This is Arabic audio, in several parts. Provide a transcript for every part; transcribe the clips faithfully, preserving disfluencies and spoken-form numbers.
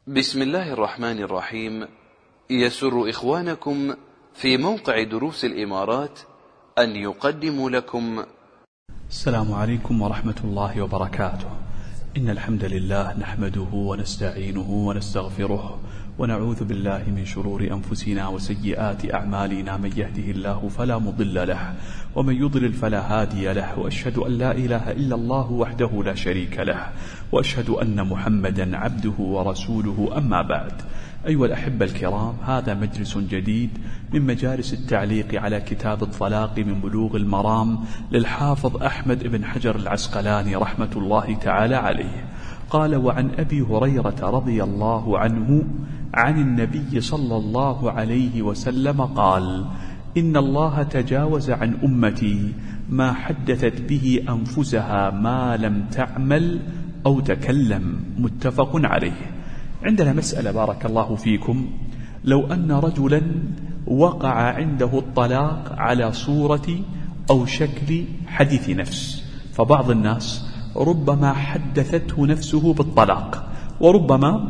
بسم الله الرحمن الرحيم. يسر إخوانكم في موقع دروس الإمارات أن يقدموا لكم السلام عليكم ورحمة الله وبركاته. إن الحمد لله نحمده ونستعينه ونستغفره ونعوذ بالله من شرور أنفسنا وسيئات أعمالنا. من يهده الله فلا مضل له ومن يضلل فلا هادي له، وأشهد أن لا إله إلا الله وحده لا شريك له، وأشهد أن محمدا عبده ورسوله. أما بعد، أيها الأحبة الكرام، هذا مجلس جديد من مجالس التعليق على كتاب الطلاق من بلوغ المرام للحافظ أحمد بن حجر العسقلاني رحمة الله تعالى عليه. قال: وعن أبي هريرة رضي الله عنه عن النبي صلى الله عليه وسلم قال: إن الله تجاوز عن أمتي ما حدثت به أنفسها ما لم تعمل أو تكلم. متفق عليه. عندنا مسألة بارك الله فيكم. لو أن رجلا وقع عنده الطلاق على صورة أو شكل حديث نفس، فبعض الناس ربما حدثته نفسه بالطلاق، وربما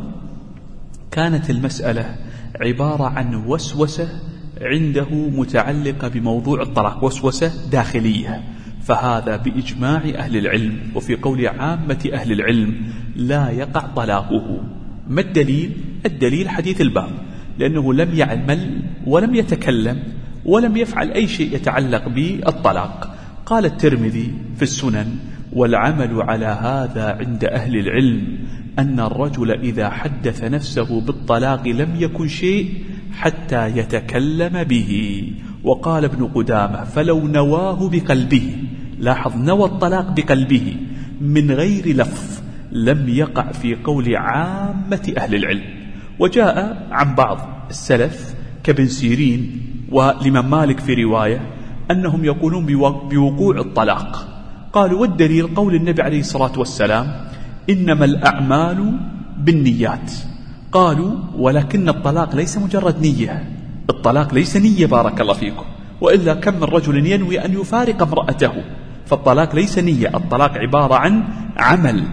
كانت المسألة عبارة عن وسوسة عنده متعلقة بموضوع الطلاق، وسوسة داخلية، فهذا بإجماع أهل العلم وفي قول عامة أهل العلم لا يقع طلاقه. ما الدليل؟ الدليل حديث الباب، لأنه لم يعمل ولم يتكلم ولم يفعل أي شيء يتعلق بالطلاق. قال الترمذي في السنن: والعمل على هذا عند أهل العلم أن الرجل إذا حدث نفسه بالطلاق لم يكن شيء حتى يتكلم به. وقال ابن قدامة: فلو نواه بقلبه، لاحظ، نوى الطلاق بقلبه من غير لفظ، لم يقع في قول عامة أهل العلم. وجاء عن بعض السلف كابن سيرين والإمام مالك في رواية أنهم يقولون بوقوع الطلاق. قالوا: والدليل قول النبي عليه الصلاة والسلام: إنما الأعمال بالنيات. قالوا: ولكن الطلاق ليس مجرد نية، الطلاق ليس نية بارك الله فيكم، وإلا كم من رجل ينوي أن يفارق امرأته، فالطلاق ليس نية، الطلاق عبارة عن عمل.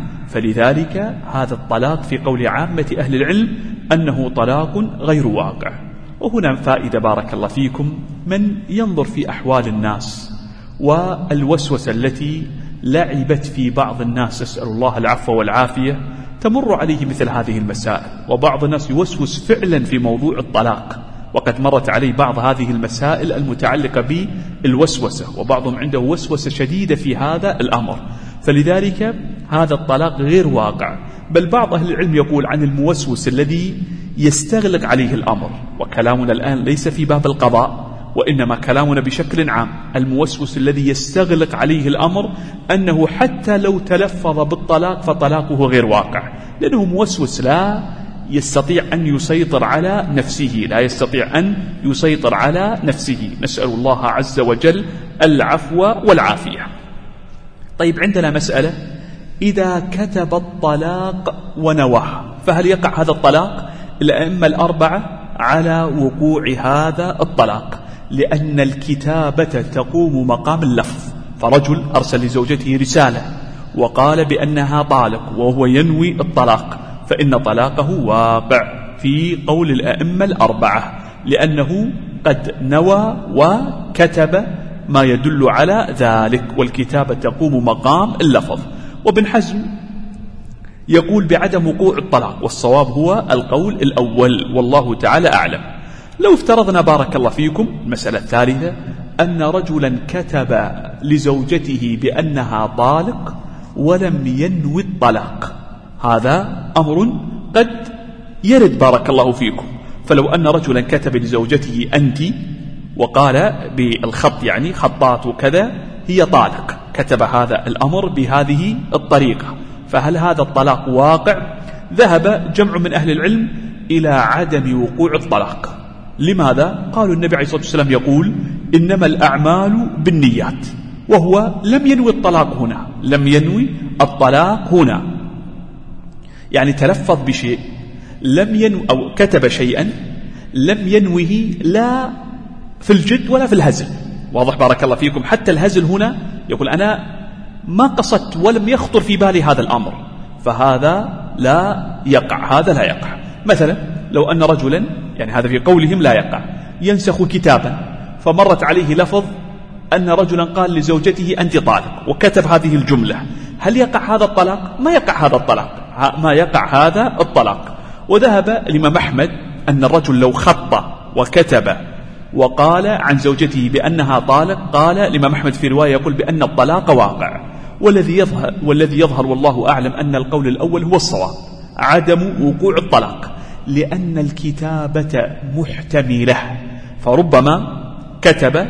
فلذلك هذا الطلاق في قول عامة أهل العلم أنه طلاق غير واقع. وهنا فائدة بارك الله فيكم، من ينظر في أحوال الناس والوسوسة التي لعبت في بعض الناس، أسأل الله العفو والعافية، تمر عليه مثل هذه المسائل، وبعض الناس يوسوس فعلا في موضوع الطلاق، وقد مرت عليه بعض هذه المسائل المتعلقة بالوسوسة، وبعضهم عنده وسوسة شديدة في هذا الأمر. فلذلك هذا الطلاق غير واقع. بل بعض أهل العلم يقول عن الموسوس الذي يستغلق عليه الأمر، وكلامنا الآن ليس في باب القضاء، وإنما كلامنا بشكل عام، الموسوس الذي يستغلق عليه الأمر أنه حتى لو تلفظ بالطلاق فطلاقه غير واقع، لأنه موسوس لا يستطيع أن يسيطر على نفسه، لا يستطيع أن يسيطر على نفسه. نسأل الله عز وجل العفو والعافية. طيب، عندنا مسألة: إذا كتب الطلاق ونواه، فهل يقع هذا الطلاق؟ الأئمة الأربعة على وقوع هذا الطلاق، لأن الكتابة تقوم مقام اللفظ. فرجل أرسل لزوجته رسالة وقال بأنها طالق وهو ينوي الطلاق، فإن طلاقه واقع في قول الأئمة الأربعة، لأنه قد نوى وكتب ما يدل على ذلك، والكتابة تقوم مقام اللفظ. وابن حزم يقول بعدم وقوع الطلاق، والصواب هو القول الأول، والله تعالى أعلم. لو افترضنا بارك الله فيكم المسألة الثالثة أن رجلا كتب لزوجته بأنها طالق ولم ينوي الطلاق، هذا أمر قد يرد بارك الله فيكم. فلو أن رجلا كتب لزوجته أنت، وقال بالخط، يعني خطات وكذا، هي طالق، كتب هذا الأمر بهذه الطريقة، فهل هذا الطلاق واقع؟ ذهب جمع من أهل العلم إلى عدم وقوع الطلاق. لماذا؟ قالوا النبي عليه الصلاة والسلام يقول: إنما الأعمال بالنيات، وهو لم ينوي الطلاق هنا، لم ينوي الطلاق هنا، يعني تلفظ بشيء لم ينوي، أو كتب شيئا لم ينوه، لا في الجد ولا في الهزل. واضح بارك الله فيكم؟ حتى الهزل هنا يقول أنا ما قصدت ولم يخطر في بالي هذا الأمر، فهذا لا يقع، هذا لا يقع. مثلا لو أن رجلا، يعني هذا في قولهم لا يقع، ينسخ كتابا فمرت عليه لفظ أن رجلا قال لزوجته أنت طالق وكتب هذه الجملة، هل يقع هذا الطلاق؟ ما يقع هذا الطلاق، ما يقع هذا الطلاق. وذهب الإمام أحمد أن الرجل لو خط وكتب وقال عن زوجته بأنها طالق، قال الإمام أحمد في رواية يقول بأن الطلاق واقع. والذي يظهر, والذي يظهر والله أعلم أن القول الأول هو الصواب، عدم وقوع الطلاق، لأن الكتابة محتملة، فربما كتب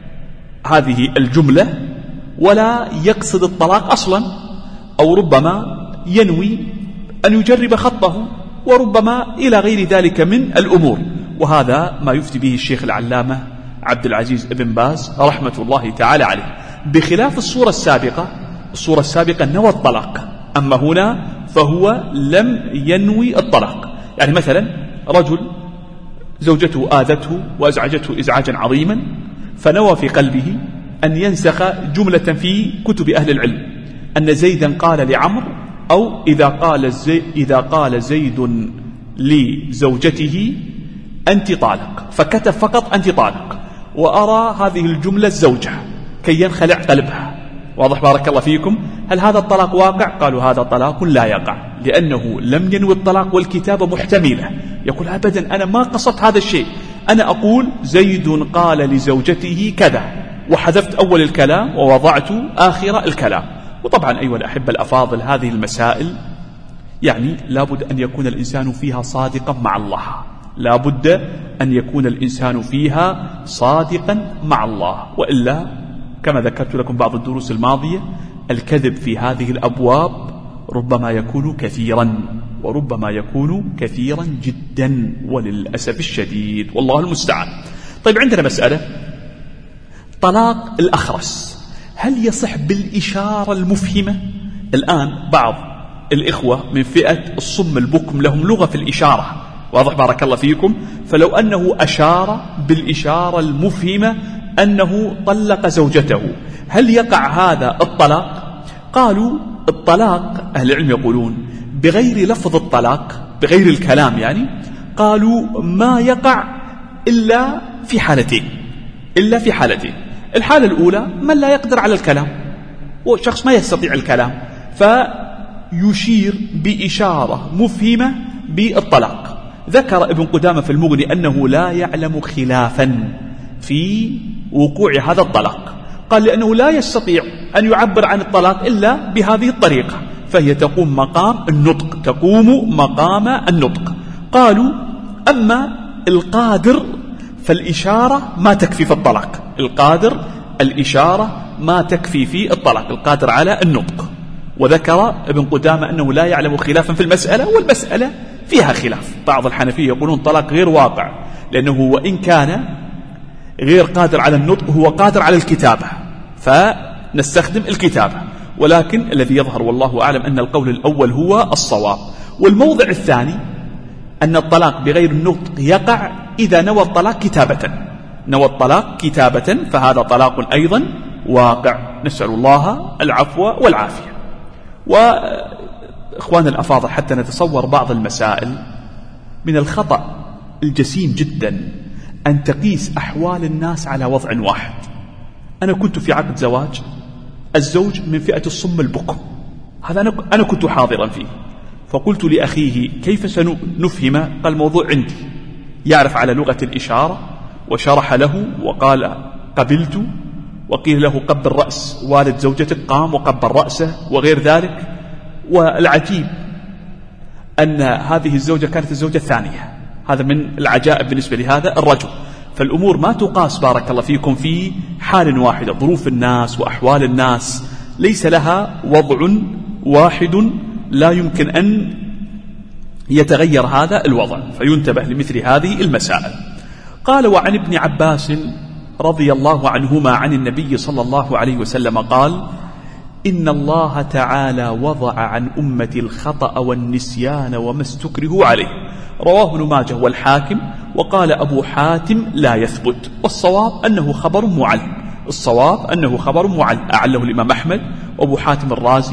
هذه الجملة ولا يقصد الطلاق أصلا، أو ربما ينوي أن يجرب خطه، وربما إلى غير ذلك من الأمور. وهذا ما يفتي به الشيخ العلامة عبد العزيز بن باز رحمة الله تعالى عليه، بخلاف الصورة السابقة. الصورة السابقة نوى الطلاق، أما هنا فهو لم ينوي الطلاق. يعني مثلا رجل زوجته آذته وأزعجته إزعاجا عظيما، فنوى في قلبه أن ينسخ جملة في كتب أهل العلم أن زيدا قال لعمرو، أو إذا قال, زي إذا قال زيد لزوجته أنت طالق، فكتب فقط أنت طالق، وأرى هذه الجملة الزوجة كي ينخلع قلبها. واضح بارك الله فيكم؟ هل هذا الطلاق واقع؟ قالوا هذا طلاق لا يقع، لأنه لم ينوي الطلاق والكتابة محتملة. يقول أبدا أنا ما قصدت هذا الشيء، أنا أقول زيد قال لزوجته كذا، وحذفت أول الكلام ووضعت آخر الكلام. وطبعا أيها الأحبة الأفاضل، هذه المسائل يعني لابد أن يكون الإنسان فيها صادقا مع الله، لابد أن يكون الإنسان فيها صادقا مع الله، وإلا كما ذكرت لكم بعض الدروس الماضية الكذب في هذه الأبواب ربما يكون كثيرا، وربما يكون كثيرا جدا وللأسف الشديد، والله المستعان. طيب عندنا مسألة طلاق الأخرس، هل يصح بالإشارة المفهمة؟ الآن بعض الإخوة من فئة الصم البكم لهم لغة في الإشارة، واضح بارك الله فيكم، فلو أنه أشار بالإشارة المفهمة أنه طلق زوجته، هل يقع هذا الطلاق؟ قالوا الطلاق أهل العلم يقولون بغير لفظ الطلاق، بغير الكلام يعني، قالوا ما يقع إلا في حالتين، إلا في حالتين. الحالة الأولى من لا يقدر على الكلام، وشخص ما يستطيع الكلام فيشير بإشارة مفهمة بالطلاق. ذكر ابن قدامة في المغني أنه لا يعلم خلافا في وقوع هذا الطلاق، قال لأنه لا يستطيع أن يعبر عن الطلاق إلا بهذه الطريقة، فهي تقوم مقام النطق، تقوم مقام النطق. قالوا أما القادر فالإشارة ما تكفي في الطلاق، القادر الإشارة ما تكفي في الطلاق، القادر على النطق. وذكر ابن قدامة أنه لا يعلم خلافا في المسألة، والمسألة فيها خلاف. بعض الحنفية يقولون طلاق غير واقع، لأنه وإن كان غير قادر على النطق هو قادر على الكتابة، فنستخدم الكتابة. ولكن الذي يظهر والله أعلم أن القول الأول هو الصواب. والموضع الثاني أن الطلاق بغير النطق يقع إذا نوى الطلاق كتابة، نوى الطلاق كتابة فهذا طلاق أيضا واقع، نسأل الله العفو والعافية. وإخوان الأفاضل، حتى نتصور بعض المسائل، من الخطأ الجسيم جدا أن تقيس أحوال الناس على وضع واحد. أنا كنت في عقد زواج، الزوج من فئة الصم البكم، هذا أنا كنت حاضرا فيه، فقلت لأخيه كيف سنفهم؟ قال الموضوع عندي، يعرف على لغة الإشارة، وشرح له وقال قبلت، وقيل له قبل رأس والد زوجتك، قام وقبل رأسه وغير ذلك. والعجيب أن هذه الزوجة كانت الزوجة الثانية، هذا من العجائب بالنسبة لهذا الرجل. فالأمور ما تقاس بارك الله فيكم في حال واحدة، ظروف الناس وأحوال الناس ليس لها وضع واحد، لا يمكن أن يتغير هذا الوضع، فينتبه لمثل هذه المسائل. قال وعن ابن عباس رضي الله عنهما عن النبي صلى الله عليه وسلم قال إن الله تعالى وضع عن أمتي الخطأ والنسيان وما استكرهوا عليه، رواه ابن ماجه والحاكم. وقال أبو حاتم لا يثبت، والصواب أنه خبر معل، الصواب أنه خبر معل، أعله الإمام أحمد وأبو حاتم الرازي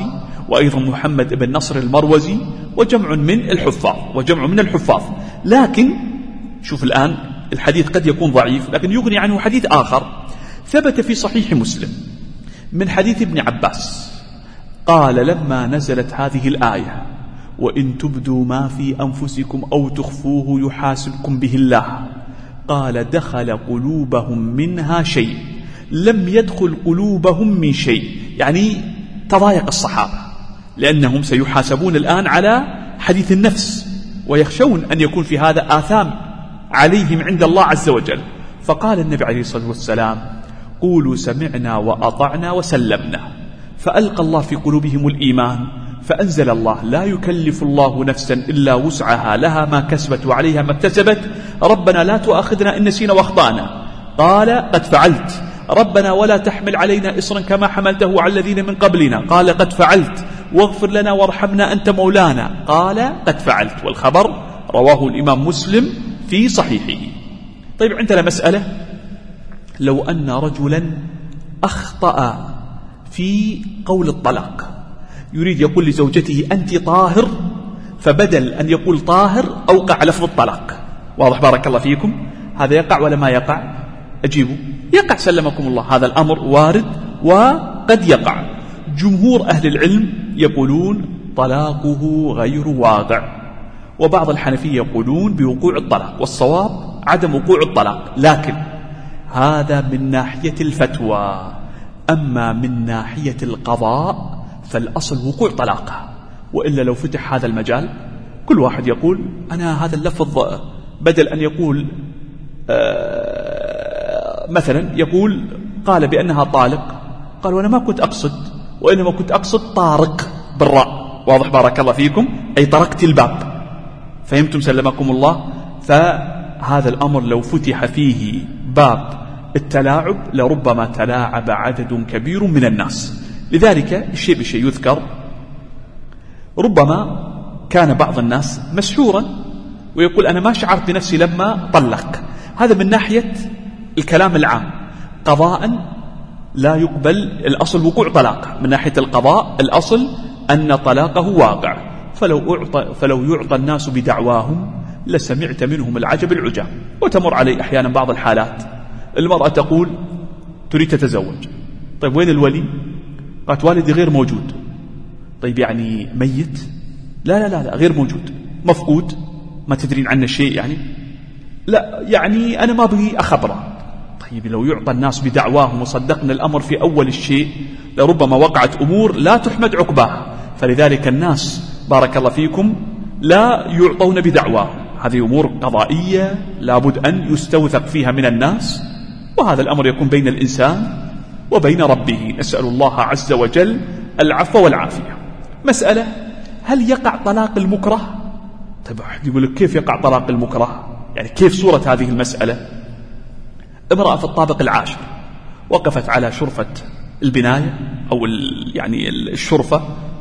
وأيضا محمد بن نصر المروزي وجمع من الحفاظ وجمع من الحفاظ لكن شوف الآن الحديث قد يكون ضعيف لكن يغني عنه حديث آخر ثبت في صحيح مسلم من حديث ابن عباس قال لما نزلت هذه الآية وإن تبدوا ما في أنفسكم أو تخفوه يحاسبكم به الله قال دخل قلوبهم منها شيء لم يدخل قلوبهم من شيء، يعني تضايق الصحابة لأنهم سيحاسبون الآن على حديث النفس ويخشون أن يكون في هذا آثام عليهم عند الله عز وجل. فقال النبي عليه الصلاة والسلام قولوا سمعنا وأطعنا وسلمنا، فألقى الله في قلوبهم الإيمان فأنزل الله لا يكلف الله نفسا إلا وسعها لها ما كسبت وعليها ما اكتسبت ربنا لا تؤاخذنا إن نسينا واخطأنا قال قد فعلت ربنا ولا تحمل علينا إصرا كما حملته على الذين من قبلنا قال قد فعلت واغفر لنا وارحمنا أنت مولانا قال قد فعلت. والخبر رواه الإمام مسلم في صحيحه. طيب عندنا مسألة، لو أن رجلا أخطأ في قول الطلاق يريد يقول لزوجته أنت طاهر، فبدل أن يقول طاهر أوقع لفظ الطلاق، واضح بارك الله فيكم؟ هذا يقع ولا ما يقع؟ أجيبوا. يقع سلمكم الله، هذا الأمر وارد وقد يقع. جمهور أهل العلم يقولون طلاقه غير واقع، وبعض الحنفية يقولون بوقوع الطلاق، والصواب عدم وقوع الطلاق، لكن هذا من ناحية الفتوى. أما من ناحية القضاء فالأصل وقوع طلاقها، وإلا لو فتح هذا المجال كل واحد يقول أنا هذا اللفظ بدل أن يقول آه مثلا يقول قال بأنها طالق قال وأنا ما كنت أقصد وإنما كنت أقصد طارق بالراء، واضح بارك الله فيكم؟ أي طرقت الباب، فهمتم سلمكم الله؟ فهذا الأمر لو فتح فيه باب التلاعب لربما تلاعب عدد كبير من الناس. لذلك الشيء بشيء يذكر ربما كان بعض الناس مسحورا ويقول أنا ما شعرت بنفسي لما طلق، هذا من ناحية الكلام العام. قضاء لا يقبل، الأصل وقوع طلاق، من ناحية القضاء الأصل أن طلاقه واقع، فلو أعطى فلو يعطى الناس بدعواهم لسمعت منهم العجب العجاب. وتمر علي أحيانا بعض الحالات المرأة تقول تريد تتزوج، طيب وين الولي؟ قالت والدي غير موجود. طيب يعني ميت؟ لا لا لا, لا غير موجود، مفقود، ما تدرين عنه شيء يعني؟ لا يعني أنا ما بغي أخبره. طيب لو يعطى الناس بدعواهم وصدقنا الأمر في أول الشيء لربما وقعت أمور لا تحمد عقباها. فلذلك الناس بارك الله فيكم لا يعطون بدعواهم، هذه أمور قضائية لابد أن يستوثق فيها من الناس، وهذا الأمر يكون بين الإنسان وبين ربه. نسأل الله عز وجل العفو والعافية. مسألة، هل يقع طلاق المكره؟ طيب يقول لك كيف يقع طلاق المكره؟ يعني كيف صورة هذه المسألة؟ امرأة في الطابق العاشر وقفت على شرفة البناية أو يعني الشرفة،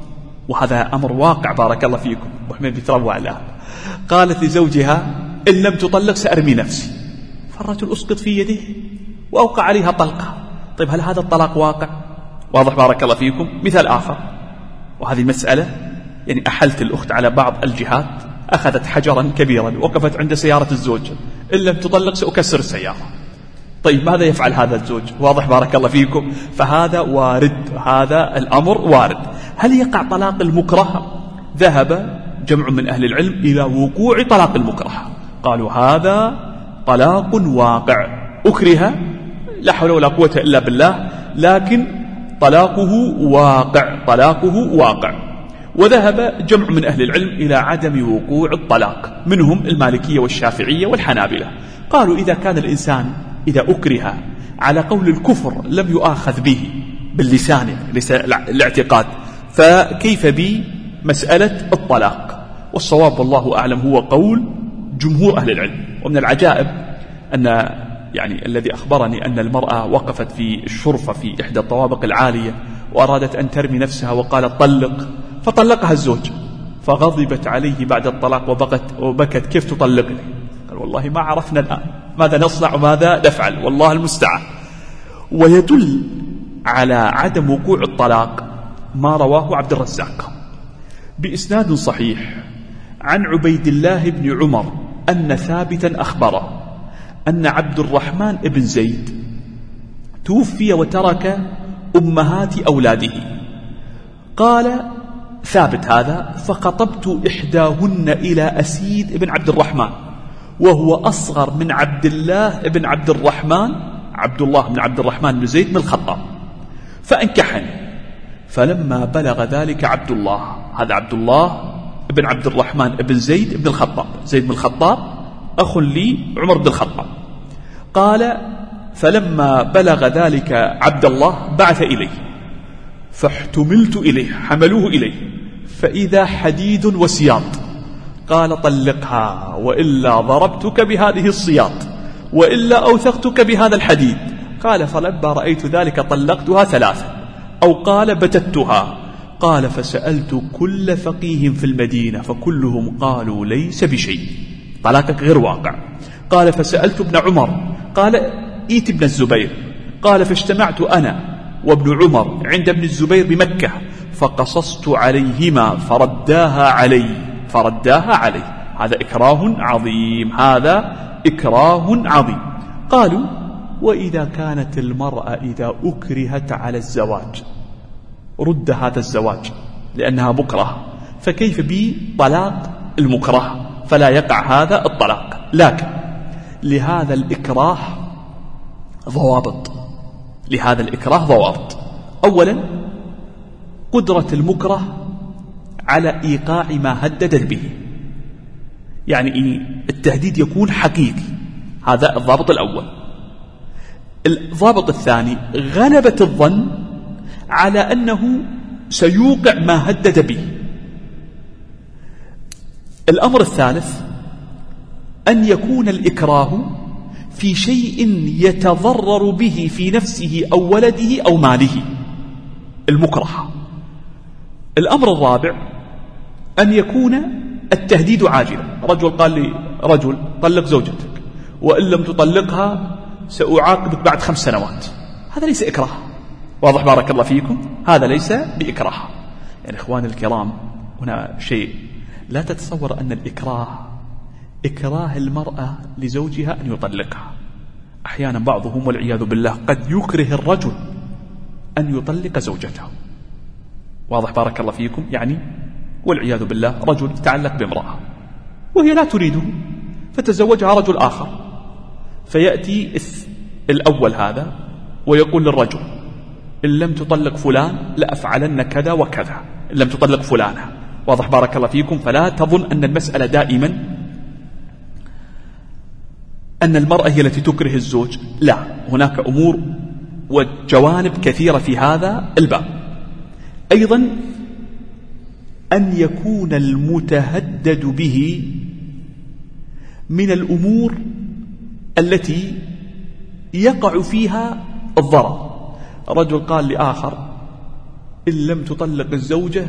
وهذا أمر واقع بارك الله فيكم، وحمد بيتروى على، قالت لزوجها إن لم تطلق سأرمي نفسي، فالرجل أسقط في يده وأوقع عليها طلقة. طيب هل هذا الطلاق واقع؟ واضح بارك الله فيكم. مثال آخر، وهذه مسألة يعني أحلت الأخت على بعض الجهات، أخذت حجرا كبيرا وقفت عند سيارة الزوج، إن لم تطلق سأكسر السيارة. طيب ماذا يفعل هذا الزوج؟ واضح بارك الله فيكم. فهذا وارد، هذا الأمر وارد. هل يقع طلاق المكره؟ ذهب جمع من أهل العلم إلى وقوع طلاق المكره، قالوا هذا طلاق واقع، أكره لا حول ولا قوة إلا بالله، لكن طلاقه واقع، طلاقه واقع. وذهب جمع من أهل العلم إلى عدم وقوع الطلاق، منهم المالكية والشافعية والحنابلة، قالوا إذا كان الإنسان إذا أكره على قول الكفر لم يؤاخذ به باللسان يعني ليس الاعتقاد، فكيف بمسألة الطلاق؟ والصواب والله أعلم هو قول جمهور أهل العلم. ومن العجائب أن يعني الذي أخبرني أن المرأة وقفت في الشرفة في إحدى الطوابق العالية وأرادت أن ترمي نفسها وقالت طلق، فطلقها الزوج، فغضبت عليه بعد الطلاق وبكت, وبكت كيف تطلقني؟ قال والله ما عرفنا الآن ماذا نصنع وماذا نفعل، والله المستعان. ويدل على عدم وقوع الطلاق ما رواه عبد الرزاق بإسناد صحيح عن عبيد الله بن عمر أن ثابتا أخبره أن عبد الرحمن بن زيد توفي وترك أمهات أولاده. قال ثابت هذا: فخطبت إحداهن إلى أسيد بن عبد الرحمن وهو أصغر من عبد الله بن عبد الرحمن عبد الله بن عبد الرحمن بن زيد بن الخطاب فأنكحني. فلما بلغ ذلك عبد الله، هذا عبد الله بن عبد الرحمن بن زيد بن الخطاب، زيد بن الخطاب أخ لي عمر بن الخطاب. قال: فلما بلغ ذلك عبد الله بعث إليه فاحتملت إليه، حملوه إليه، فإذا حديد وسياط. قال: طلقها وإلا ضربتك بهذه السياط وإلا أوثقتك بهذا الحديد. قال: فلما رأيت ذلك طلقتها ثلاثا، أو قال بتتها. قال: فسألت كل فقيه في المدينة فكلهم قالوا ليس بشيء، طلاقك غير واقع. قال: فسألت ابن عمر، قال: ائت ابن الزبير. قال: فاجتمعت أنا وابن عمر عند ابن الزبير بمكة فقصصت عليهما فرداها علي فرداها علي هذا إكراه عظيم، هذا إكراه عظيم. قالوا: وإذا كانت المرأة إذا أكرهت على الزواج رد هذا الزواج لأنها مكره، فكيف بطلاق المكره؟ فلا يقع هذا الطلاق. لكن لهذا الإكراه ضوابط، لهذا الإكراه ضوابط. أولا، قدرة المكره على إيقاع ما هددت به، يعني التهديد يكون حقيقي، هذا الضابط الأول. الضابط الثاني، غلبة الظن على أنه سيوقع ما هدد به. الأمر الثالث، أن يكون الإكراه في شيء يتضرر به في نفسه أو ولده أو ماله المكره. الأمر الرابع، أن يكون التهديد عاجلا. رجل قال لي رجل: طلق زوجتك وإن لم تطلقها سأعاقبك بعد خمس سنوات. هذا ليس إكراه، واضح بارك الله فيكم، هذا ليس بإكراه. يعني إخواني الكرام، هنا شيء لا تتصور أن الإكراه إكراه المرأة لزوجها أن يطلقها. أحيانا بعضهم والعياذ بالله قد يكره الرجل أن يطلق زوجته، واضح بارك الله فيكم. يعني والعياذ بالله رجل يتعلق بامرأة وهي لا تريده فتزوجها رجل آخر، فيأتي الأول هذا ويقول للرجل: إن لم تطلق فلان لأفعلن كذا وكذا، إن لم تطلق فلانة، واضح بارك الله فيكم. فلا تظن أن المسألة دائما أن المرأة هي التي تكره الزوج، لا، هناك أمور وجوانب كثيرة في هذا الباب. أيضا أن يكون المتهدد به من الأمور التي يقع فيها الضرر. رجل قال لآخر: إن لم تطلق الزوجة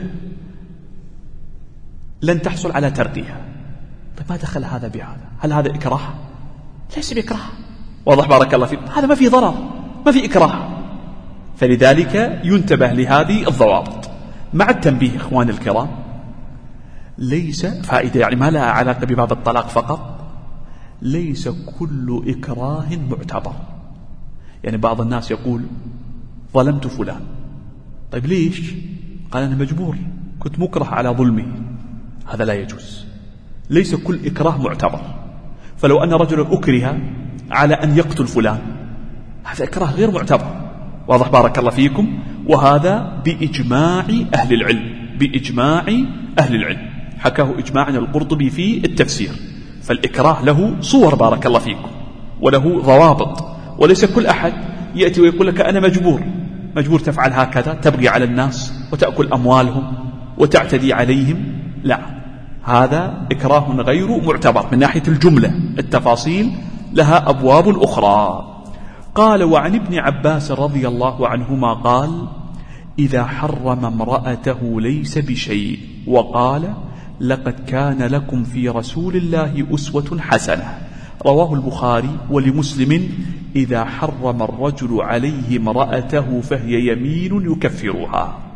لن تحصل على ترقيها. طيب ما دخل هذا بهذا؟ هل هذا إكراه؟ ليس بإكراه، واضح بارك الله فيك، هذا ما في ضرر، ما في إكراه. فلذلك ينتبه لهذه الضوابط. مع التنبيه إخواني الكرام، ليس فائدة، يعني ما لها علاقة بباب الطلاق فقط، ليس كل إكراه معتبر. يعني بعض الناس يقول: ظلمت فلان. طيب ليش؟ قال: أنا مجبور، كنت مكره على ظلمه. هذا لا يجوز، ليس كل إكراه معتبر. فلو أن رجلا أكره على أن يقتل فلان، هذا إكراه غير معتبر، واضح بارك الله فيكم. وهذا بإجماع أهل العلم، بإجماع أهل العلم، حكاه إجماعا القرطبي في التفسير. فالإكراه له صور بارك الله فيكم وله ضوابط، وليس كل أحد يأتي ويقول لك: أنا مجبور مجبور تفعل هكذا، تبغي على الناس وتأكل أموالهم وتعتدي عليهم. لا، هذا إكراه غير معتبر من ناحية الجملة، التفاصيل لها أبواب أخرى. قال: وعن ابن عباس رضي الله عنهما قال: إذا حرم امرأته ليس بشيء، وقال: لقد كان لكم في رسول الله أسوة حسنة. رواه البخاري. ولمسلم: إذا حرم الرجل عليه امرأته فهي يمين يكفرها.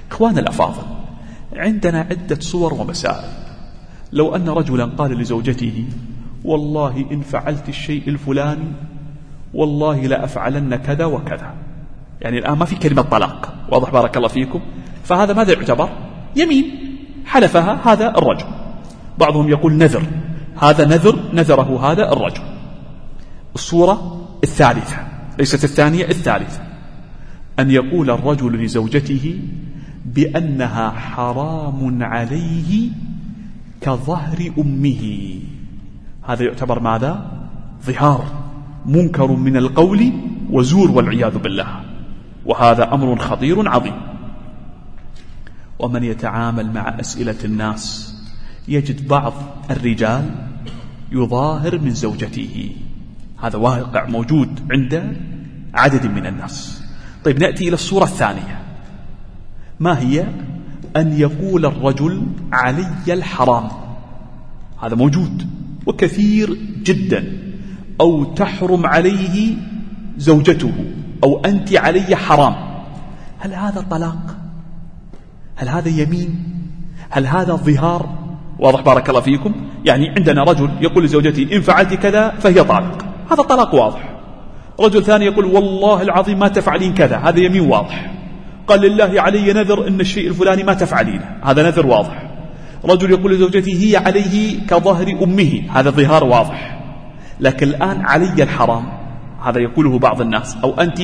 إخوان الأفاضل، عندنا عدة صور ومسائل. لو أن رجلا قال لزوجته والله إن فعلت الشيء الفلاني والله لا أفعلن كذا وكذا، يعني الآن ما في كلمة طلاق، واضح بارك الله فيكم، فهذا ماذا يعتبر؟ يمين حلفها هذا الرجل. بعضهم يقول نذر، هذا نذر نذره هذا الرجل. الصورة الثالثة ليست الثانية، الثالثة أن يقول الرجل لزوجته بأنها حرام عليه كظهر أمه، هذا يعتبر ماذا؟ ظهار، منكر من القول وزور والعياذ بالله، وهذا أمر خطير عظيم. ومن يتعامل مع أسئلة الناس يجد بعض الرجال يظاهر من زوجته، هذا واقع موجود عند عدد من الناس. طيب نأتي إلى الصورة الثانية، ما هي؟ أن يقول الرجل علي الحرام، هذا موجود وكثير جدا، أو تحرم عليه زوجته، أو أنت علي حرام. هل هذا طلاق؟ هل هذا يمين؟ هل هذا ظهار؟ واضح بارك الله فيكم. يعني عندنا رجل يقول لزوجته إن فعلت كذا فهي طالق، هذا طلاق واضح. رجل ثاني يقول والله العظيم ما تفعلين كذا، هذا يمين واضح. قال لله علي نذر إن الشيء الفلاني ما تفعلينه، هذا نذر واضح. رجل يقول لزوجته هي عليه كظهر أمه، هذا ظهار واضح. لكن الآن علي الحرام، هذا يقوله بعض الناس، أو أنت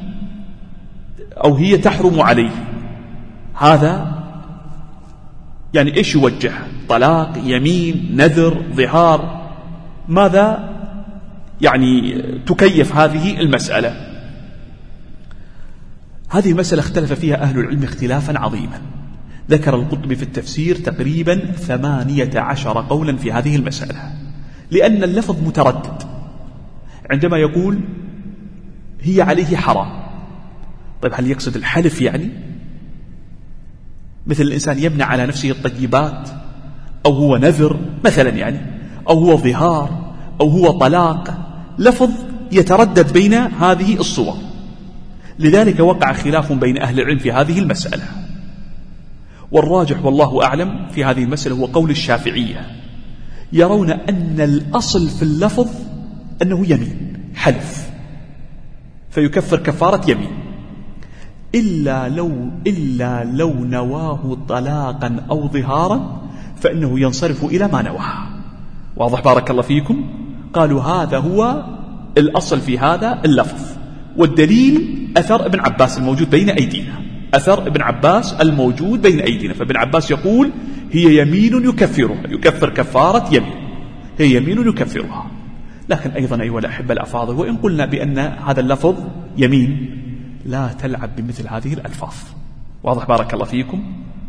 أو هي تحرم عليه، هذا يعني إيش يوجه؟ طلاق، يمين، نذر، ظهار؟ ماذا يعني تكيف هذه المسألة؟ هذه المسألة اختلف فيها أهل العلم اختلافا عظيما. ذكر القرطبي في التفسير تقريبا ثمانية عشر قولا في هذه المسألة، لأن اللفظ متردد. عندما يقول هي عليه حرام، طيب هل يقصد الحلف؟ يعني مثل الإنسان يبنى على نفسه الطيبات، أو هو نذر مثلا يعني، أو هو ظهار، أو هو طلاق. لفظ يتردد بين هذه الصور، لذلك وقع خلاف بين أهل العلم في هذه المسألة. والراجح والله أعلم في هذه المسألة هو قول الشافعية، يرون أن الأصل في اللفظ أنه يمين، حلف، فيكفر كفارة يمين، إلا لو, إلا لو نواه طلاقا أو ظهارا فإنه ينصرف إلى ما نواه. واضح بارك الله فيكم. قالوا هذا هو الأصل في هذا اللفظ. والدليل أثر ابن عباس الموجود بين أيدينا، أثر ابن عباس الموجود بين أيدينا. فابن عباس يقول هي يمين يكفرها، يكفر كفارة يمين، هي يمين يكفرها. لكن أيضا أيها الأحبة الأفاضل، وإن قلنا بأن هذا اللفظ يمين، لا تلعب بمثل هذه الألفاظ. واضح بارك الله فيكم.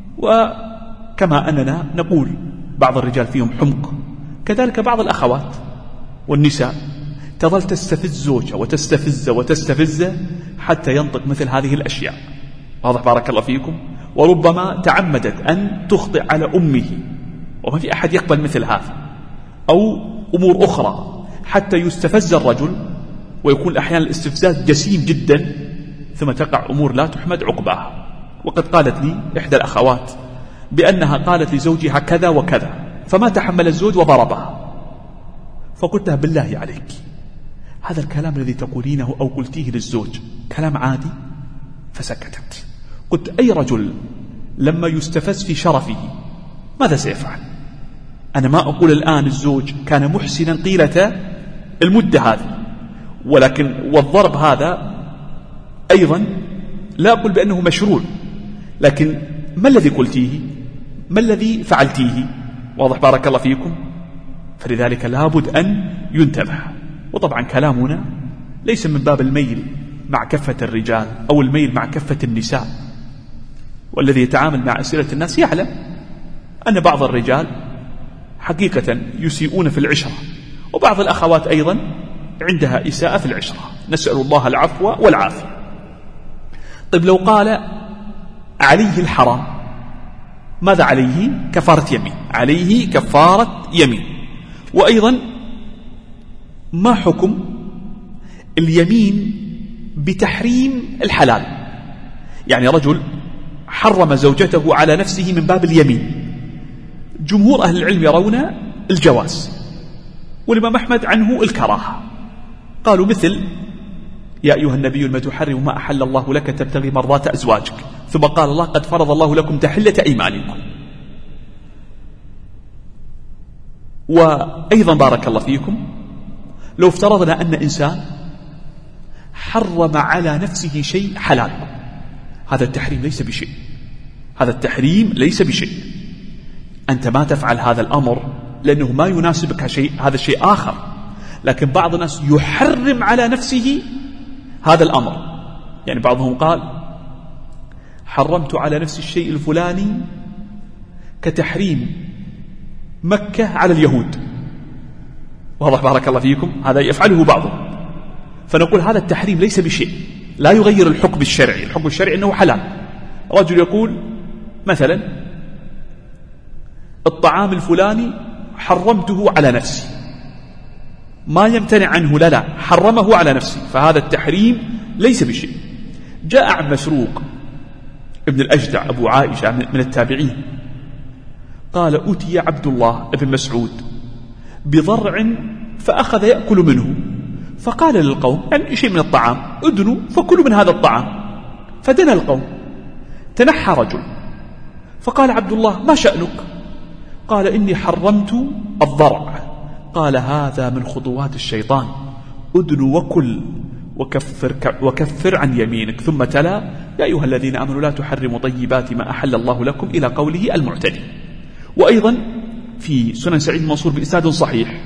وكما أننا نقول بعض الرجال فيهم حمق، كذلك بعض الأخوات والنساء تظل تستفز زوجها وتستفز وتستفز حتى ينطق مثل هذه الأشياء. واضح بارك الله فيكم. وربما تعمدت أن تخطئ على أمه، وما في أحد يقبل مثل هذا، أو أمور أخرى، حتى يستفز الرجل ويكون أحيانا الاستفزاز جسيم جدا، ثم تقع أمور لا تحمد عقباها. وقد قالت لي إحدى الأخوات بأنها قالت لزوجها كذا وكذا، فما تحمل الزوج وضربها. فقلت لها بالله عليك، هذا الكلام الذي تقولينه أو قلتيه للزوج كلام عادي؟ فسكتت. قلت أي رجل لما يستفز في شرفه ماذا سيفعل؟ أنا ما أقول الآن الزوج كان محسنا طيلة المدة هذه، ولكن والضرب هذا أيضا لا أقول بأنه مشروع، لكن ما الذي قلتيه؟ ما الذي فعلتيه؟ واضح بارك الله فيكم. فلذلك لابد أن ينتبه. وطبعا كلامنا ليس من باب الميل مع كفة الرجال أو الميل مع كفة النساء، والذي يتعامل مع أسئلة الناس يعلم أن بعض الرجال حقيقة يسيئون في العشرة، وبعض الأخوات أيضا عندها إساءة في العشرة، نسأل الله العفو والعافية. طيب لو قال عليه الحرام، ماذا عليه؟ كفارة يمين، عليه كفارة يمين. وأيضا ما حكم اليمين بتحريم الحلال؟ يعني رجل حرم زوجته على نفسه من باب اليمين. جمهور أهل العلم يرون الجواز، والإمام أحمد عنه الكراهة. قالوا مثل يا أيها النبي لم تحرم ما أحل الله لك تبتغي مرضات أزواجك، ثم قال الله قد فرض الله لكم تحلة أيمانكم. وأيضا بارك الله فيكم لو افترضنا أن إنسان حرم على نفسه شيء حلال، هذا التحريم ليس بشيء، هذا التحريم ليس بشيء. أنت ما تفعل هذا الأمر لأنه ما يناسبك شيء، هذا شيء آخر. لكن بعض الناس يحرم على نفسه هذا الأمر، يعني بعضهم قال حرمت على نفسي الشيء الفلاني كتحريم مكة على اليهود، واضح بارك الله فيكم، هذا يفعله بعضهم. فنقول هذا التحريم ليس بشيء، لا يغير الحكم الشرعي. الحكم الشرعي أنه حلال. رجل يقول مثلا الطعام الفلاني حرمته على نفسي، ما يمتنع عنه، لا لا حرمه على نفسي، فهذا التحريم ليس بشيء. جاء عن مسروق ابن الأجدع أبو عائشة من التابعين قال أتي عبد الله ابن مسعود بضرع فأخذ يأكل منه، فقال للقوم يعني شيء من الطعام ادنوا فكلوا من هذا الطعام. فدنا القوم، تنحى رجل فقال عبد الله ما شأنك؟ قال إني حرمت الضرع. قال هذا من خطوات الشيطان، ادنوا وكل وكفر, وكفر عن يمينك. ثم تلا يا أيها الذين آمنوا لا تحرموا طيبات ما أحل الله لكم إلى قوله المعتدي. وأيضا في سنن سعيد المنصور بإسناد صحيح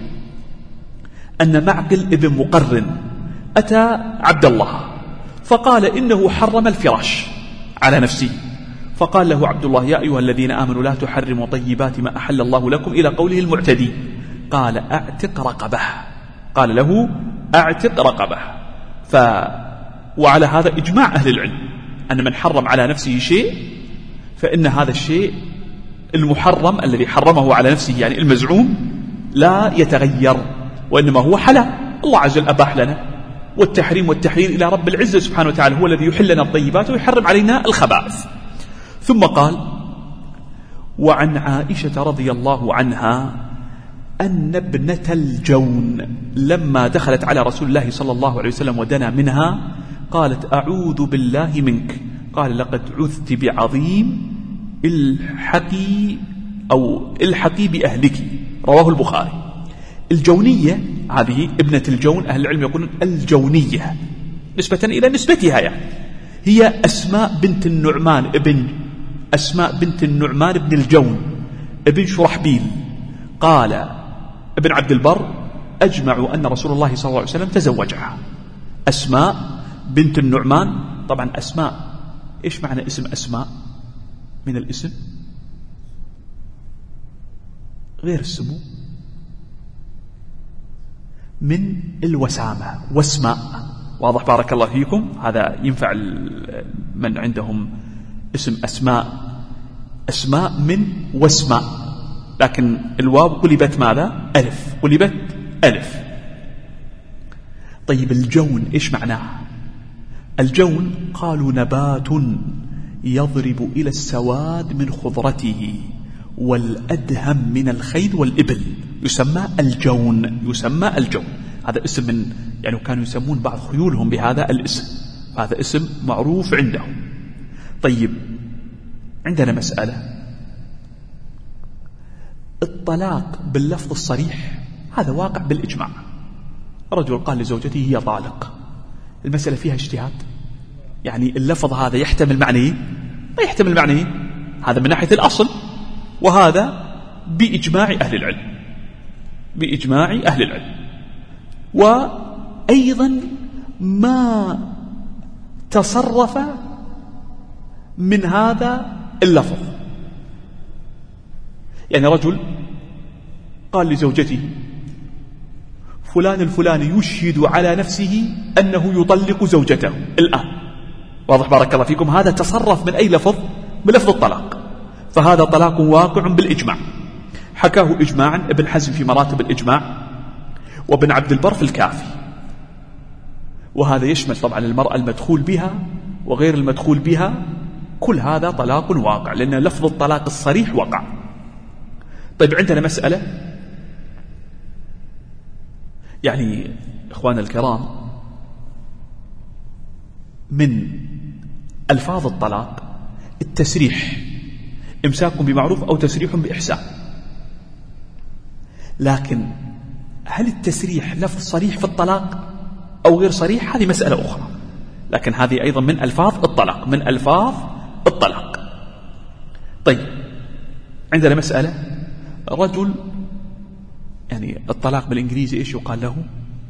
أن معقل ابن مقرن أتى عبد الله فقال إنه حرم الفراش على نفسه، فقال له عبد الله يا أيها الذين آمنوا لا تحرموا طيبات ما أحل الله لكم إلى قوله المعتدي. قال أعتق رقبه، قال له أعتق رقبه. ف وعلى هذا إجماع أهل العلم أن من حرم على نفسه شيء فإن هذا الشيء المحرم الذي حرمه على نفسه يعني المزعوم لا يتغير، وإنما هو حلال. الله عز وجل أباح لنا، والتحريم والتحليل إلى رب العزة سبحانه وتعالى، هو الذي يحل لنا الطيبات ويحرم علينا الخبائث. ثم قال وعن عائشة رضي الله عنها أن ابنة الجون لما دخلت على رسول الله صلى الله عليه وسلم ودنا منها قالت أعوذ بالله منك، قال لقد عذت بعظيم الحقي أو الحقي بأهلك، رواه البخاري. الجونية هذه ابنة الجون، أهل العلم يقولون الجونية نسبة إلى نسبتها، يعني هي أسماء بنت النعمان ابن أسماء بنت النعمان بن الجون ابن شرحبيل. قال ابن عبد البر أجمعوا أن رسول الله صلى الله عليه وسلم تزوجها. أسماء بنت النعمان، طبعا أسماء إيش معنى اسم أسماء؟ من الاسم غير السمو، من الوسامة واسماء، واضح بارك الله فيكم. هذا ينفع من عندهم اسم أسماء، أسماء من واسماء، لكن الواو قلبت ماذا؟ ألف، قلبت ألف. طيب الجون إيش معناه؟ الجون قالوا نبات يضرب إلى السواد من خضرته والأدهم من الخيل والإبل، يسمى الجون، يسمى الجون. هذا اسم من يعني كانوا يسمون بعض خيولهم بهذا الاسم، هذا اسم معروف عندهم. طيب عندنا مسألة، الطلاق باللفظ الصريح هذا واقع بالإجماع. رجل قال لزوجته هي طالق، المسألة فيها اجتهاد، يعني اللفظ هذا يحتمل معنيين ما يحتمل معنيين، هذا من ناحية الأصل، وهذا بإجماع أهل العلم، بإجماع أهل العلم. وأيضا ما تصرف من هذا اللفظ، يعني رجل قال لزوجته فلان الفلاني يشهد على نفسه أنه يطلق زوجته الآن، واضح بارك الله فيكم، هذا تصرف من أي لفظ؟ من لفظ الطلاق، فهذا طلاق واقع بالإجماع. حكاه إجماعا ابن حزم في مراتب الإجماع، وابن عبد البر في الكافي. وهذا يشمل طبعا المرأة المدخول بها وغير المدخول بها، كل هذا طلاق واقع، لأن لفظ الطلاق الصريح وقع. طيب عندنا مسألة، يعني إخوان الكرام، من ألفاظ الطلاق التسريح، إمساك بمعروف أو تسريح بإحسان. لكن هل التسريح لفظ صريح في الطلاق أو غير صريح؟ هذه مسألة أخرى، لكن هذه أيضا من ألفاظ الطلاق، من ألفاظ الطلاق. طيب عندنا مسألة، رجل، يعني الطلاق بالإنجليزي إيش يقال له؟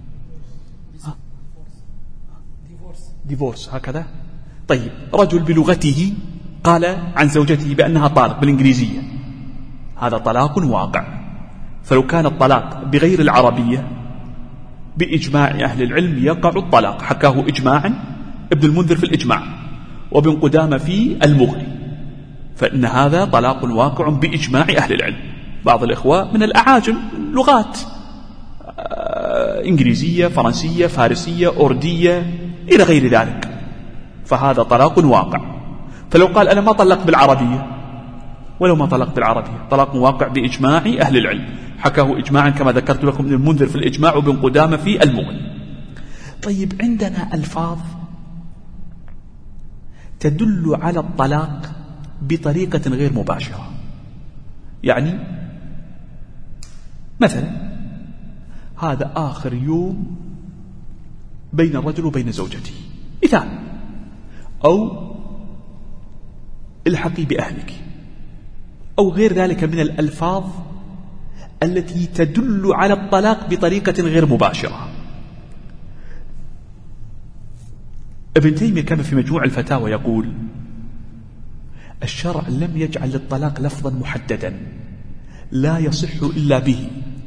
ديفورس، هكذا. طيب رجل بلغته قال عن زوجته بأنها طالق بالإنجليزية، هذا طلاق واقع. فلو كان الطلاق بغير العربية بإجماع أهل العلم يقع الطلاق، حكاه إجماعا ابن المنذر في الإجماع وابن قدامة في المغني، فإن هذا طلاق واقع بإجماع أهل العلم. بعض الإخوة من الأعاجم لغات إنجليزية، فرنسية، فارسية، أردية إلى غير ذلك، فهذا طلاق واقع. فلو قال أنا ما طلق بالعربية، ولو ما طلق بالعربية، طلاق واقع بإجماع أهل العلم، حكاه إجماعا كما ذكرت لكم ابن المنذر في الإجماع وابن قدامة في المغني. طيب عندنا ألفاظ تدل على الطلاق بطريقة غير مباشرة، يعني مثلا هذا آخر يوم بين الرجل وبين زوجته، مثال، أو الحقي بأهلك، أو غير ذلك من الألفاظ التي تدل على الطلاق بطريقة غير مباشرة. ابن تيمية كان في مجموع الفتاوى يقول: الشرع لم يجعل للطلاق لفظا محددا لا يصح إلا به،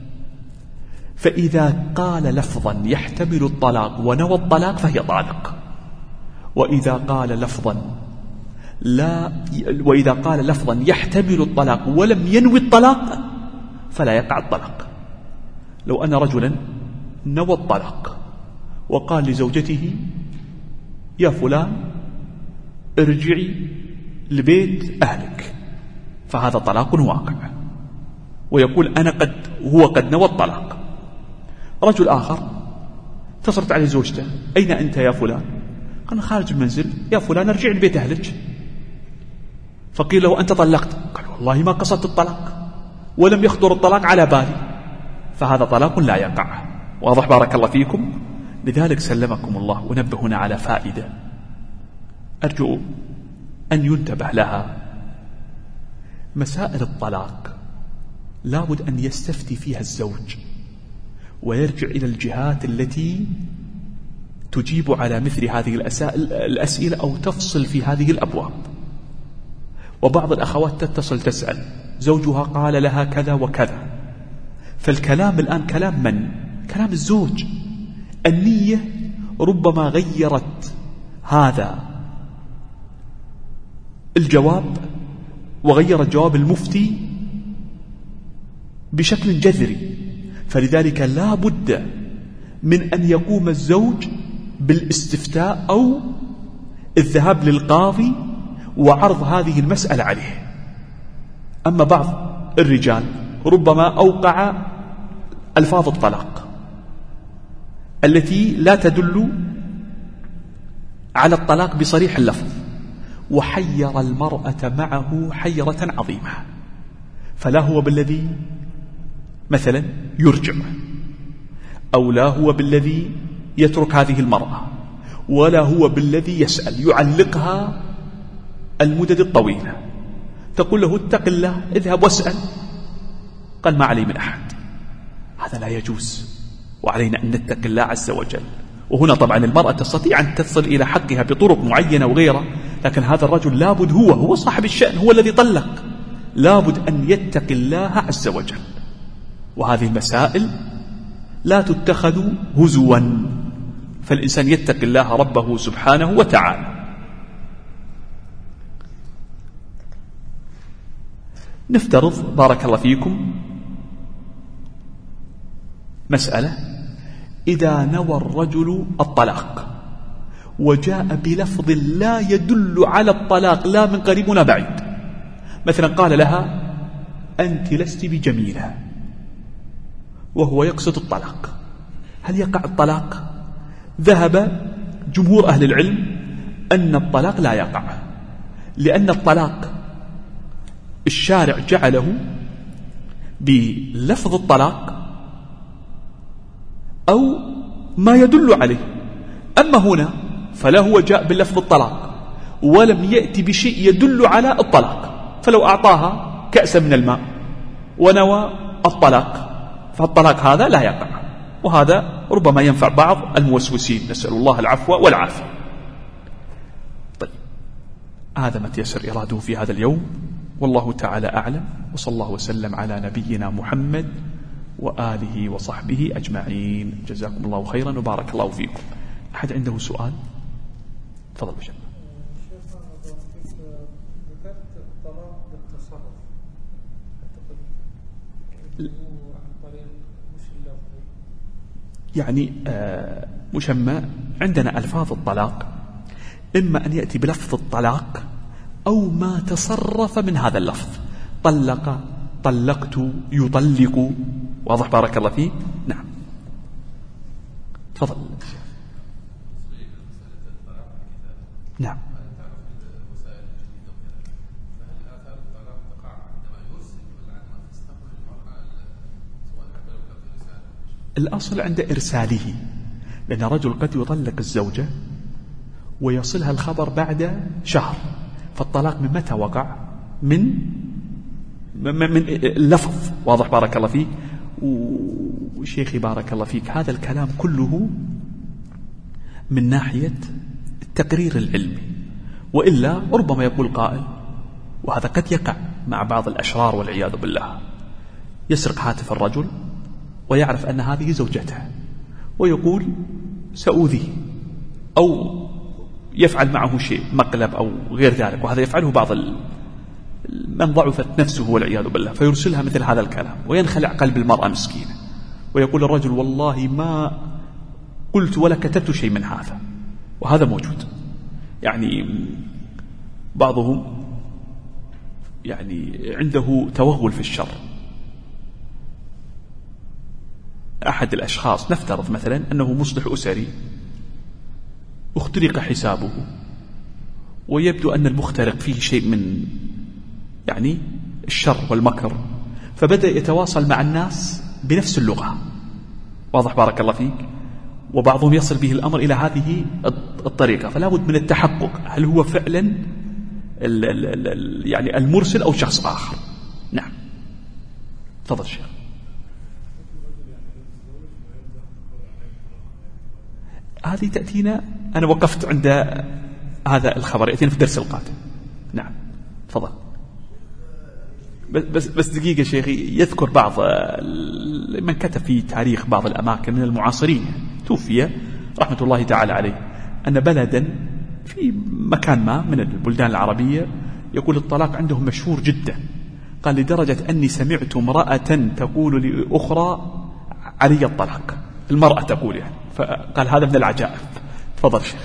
فإذا قال لفظا يحتمل الطلاق ونوى الطلاق فهي طالق، وإذا قال لفظا لا وإذا قال لفظا يحتمل الطلاق ولم ينوي الطلاق فلا يقع الطلاق. لو أن رجلا نوى الطلاق وقال لزوجته: يا فلان ارجعي لبيت أهلك، فهذا طلاق واقع، ويقول أنا قد هو قد نوى الطلاق. رجل آخر اتصلت عليه زوجته: أين أنت يا فلان؟ قال: خارج المنزل. يا فلان ارجع لبيت أهلك. فقيل له: أنت طلقت؟ قال: والله ما قصدت الطلاق ولم يخطر الطلاق على بالي، فهذا طلاق لا يقع. واضح؟ بارك الله فيكم. لذلك سلمكم الله ونبهنا على فائدة أرجو أن ينتبه لها. مسائل الطلاق لابد أن يستفتي فيها الزوج ويرجع إلى الجهات التي تجيب على مثل هذه الأسئلة أو تفصل في هذه الأبواب. وبعض الأخوات تتصل تسأل زوجها قال لها كذا وكذا، فالكلام الآن كلام من؟ كلام الزوج. النية ربما غيرت هذا الجواب وغيرت جواب المفتي بشكل جذري، فلذلك لا بد من أن يقوم الزوج بالاستفتاء أو الذهاب للقاضي وعرض هذه المسألة عليه. أما بعض الرجال ربما أوقع ألفاظ الطلاق التي لا تدل على الطلاق بصريح اللفظ، وحير المرأة معه حيرة عظيمة، فلا هو بالذي مثلا يرجع، أو لا هو بالذي يترك هذه المرأة، ولا هو بالذي يسأل يعلقها المدد الطويلة. تقول له: اتق الله، اذهب واسأل. قال: ما علي من أحد. هذا لا يجوز، وعلينا أن نتق الله عز وجل. وهنا طبعا المرأة تستطيع أن تصل إلى حقها بطرق معينة وغيرها، لكن هذا الرجل لابد هو هو صاحب الشأن، هو الذي طلق، لابد أن يتق الله عز وجل. وهذه المسائل لا تتخذ هزوا، فالإنسان يتق الله ربه سبحانه وتعالى. نفترض بارك الله فيكم مسألة: إذا نوى الرجل الطلاق وجاء بلفظ لا يدل على الطلاق لا من قريب ولا بعيد، مثلا قال لها أنت لست بجميلة وهو يقصد الطلاق، هل يقع الطلاق؟ ذهب جمهور أهل العلم أن الطلاق لا يقع، لأن الطلاق الشارع جعله بلفظ الطلاق أو ما يدل عليه. أما هنا فلا هو جاء بلفظ الطلاق ولم يأتي بشيء يدل على الطلاق، فلو أعطاها كأسا من الماء ونوى الطلاق فالطلاق هذا لا يقع، وهذا ربما ينفع بعض الموسوسين، نسأل الله العفو والعافية. طيب، هذا ما تيسر إراده في هذا اليوم، والله تعالى أعلم، وصلى الله وسلم على نبينا محمد وآله وصحبه أجمعين. جزاكم الله خيرا وبارك الله فيكم. أحد عنده سؤال؟ تفضل بشأن. يعني آه مشمى عندنا ألفاظ الطلاق إما أن يأتي بلفظ الطلاق أو ما تصرف من هذا اللفظ، طلق، طلقت، يطلق. واضح بارك الله فيك؟ نعم تفضل. نعم الأصل عند إرساله، لأن رجل قد يطلق الزوجة ويصلها الخبر بعد شهر، فالطلاق من متى وقع؟ من من اللفظ. واضح بارك الله فيك. وشيخي بارك الله فيك، هذا الكلام كله من ناحية التقرير العلمي، وإلا ربما يقول قائل، وهذا قد يقع مع بعض الأشرار والعياذ بالله، يسرق هاتف الرجل ويعرف أن هذه زوجته ويقول سأؤذيه، أو يفعل معه شيء مقلب أو غير ذلك، وهذا يفعله بعض من ضعفت نفسه والعياذ بالله، فيرسلها مثل هذا الكلام وينخلع قلب المرأة مسكينة، ويقول الرجل والله ما قلت ولا كتبت شيء من هذا. وهذا موجود، يعني بعضهم يعني عنده توغل في الشر. أحد الأشخاص نفترض مثلا أنه مصلح أسري، اخترق حسابه، ويبدو أن المخترق فيه شيء من يعني الشر والمكر، فبدأ يتواصل مع الناس بنفس اللغة. واضح بارك الله فيك. وبعضهم يصل به الأمر إلى هذه الطريقة، فلا بد من التحقق هل هو فعلا ال ال ال يعني المرسل أو شخص آخر. نعم تفضل شيخ. هذه تأتينا، أنا وقفت عند هذا الخبر، يأتينا في الدرس القادم. نعم تفضل. بس بس دقيقة شيخي، يذكر بعض من كتب في تاريخ بعض الأماكن من المعاصرين توفي رحمة الله تعالى عليه، أن بلدا في مكان ما من البلدان العربية يقول الطلاق عندهم مشهور جدا، قال لدرجة أني سمعت امرأة تقول لأخرى علي الطلاق، المرأة تقول يعني، فقال هذا من العجائب. تفضل شيخ.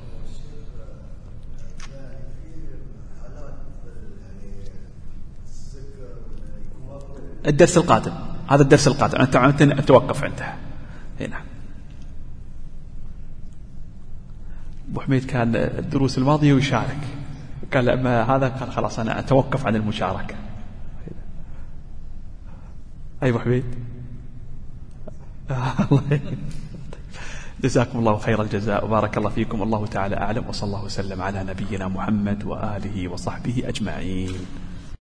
الدرس القادم، هذا الدرس القادم أنا أتوقف عنده هنا. أبو حميد كان الدروس الماضية ويشارك، قال لما هذا قال خلاص أنا أتوقف عن المشاركة. أي أبو حميد جزاكم الله خير الجزاء وبارك الله فيكم. الله تعالى أعلم، وصلى الله وسلم على نبينا محمد وآله وصحبه أجمعين.